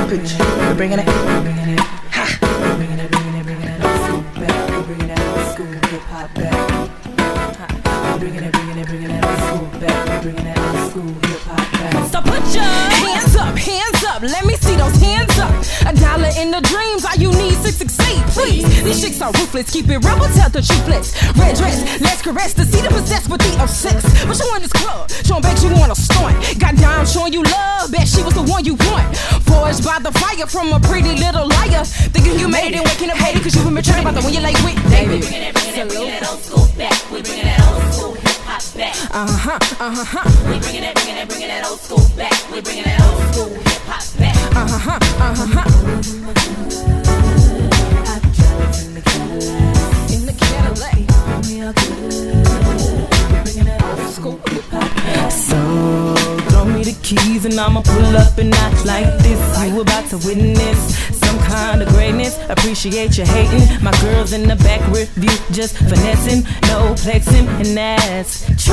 We're bringing it. Ha. We're bringing it old school back. We're bringing that old school hip hop back. We're bringing it old school back. We're bringing that old school hip hop back. So put your hands up, let me see those hands up. $1 in the dreams, all you need to succeed, please. These chicks are ruthless, keep it real, but tell the truth, flex. Red dress, let's caress the see the possessed with the obsessed. What you in this club? Showing bet you wanna stunt. Got down showing you love, bet she was the one you want. Forged by the fire from a pretty little liar. Thinking you made it, waking up hating cause you been betrayed about the one you lay with, David. We bringing that old school back. We bringing that old school hip hop back. We bringing that old school back. We bringing that old school hip hop back. In the Cadillac. So throw me the keys and I'ma pull up and act like this. You about to witness some kind of greatness. Appreciate you hating. My girls in the back review just finessing, no flexing, and that's true.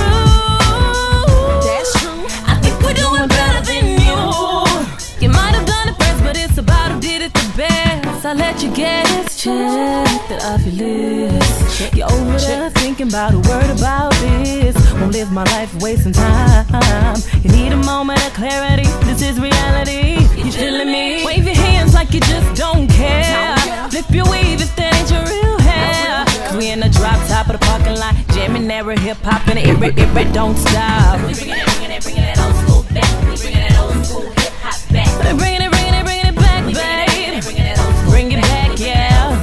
That's true. I think we're doing better than you. You might have done it first, but it's about who did it the best. I let you guess, check that off your list. You're over there thinking about a word about this. Won't live my life wasting time. You need a moment of clarity. This is reality. You feeling me? Wave your hands like you just don't care. Flip your weave if that ain't your real hair. Cause we in the drop top of the parking lot, jamming that real hip hop and it don't stop. We bringing that old school back. We bringing that old school hip hop back. They're bringing it back, babe. Bring it back, yeah.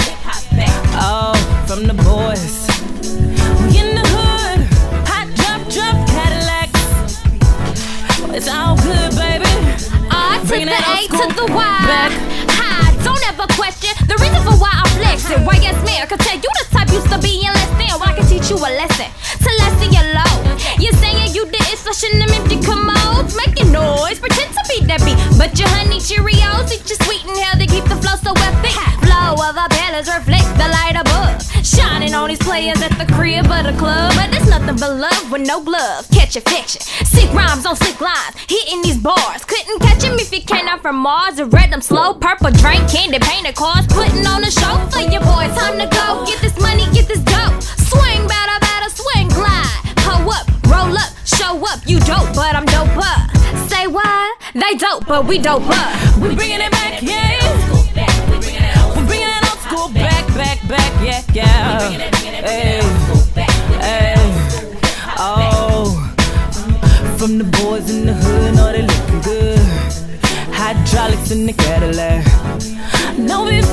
Oh, from the boys. We in the hood, hot drop Cadillacs. It's all good, baby. R to Bringing the that A old to school the Y. back. Hi, don't ever question the reason for why I'm flexing. Why yes, man, I could tell you the type used to be in less than. Well, I can teach you a lesson to lessen your load. You're saying you didn't flushing them empty commodes, making noise, pretend to be that beat. But your honey Cheerios, eat your sweet and healthy, keep the flow so epic. Flow of the pillars reflect the light above, shining on these players at the crib or the club. But it's nothing but love with no glove. Catch affection, sick rhymes on sick lines, hitting these bars. Couldn't catch him if he came out from Mars. A red, them slow, purple drink, candy painted cars, putting on a show for your boy. Time to go, get this money, get this dope. Swing, batter, swing, glide. Hoe up, roll up, show up. You dope, but I'm dope up. Say what? They dope, but we dope up. We bringing it back, yeah. We're bringing that old school back, yeah. Hey, hey. Oh, from the boys in the hood, know they looking good. Hydraulics in the Cadillac. No, we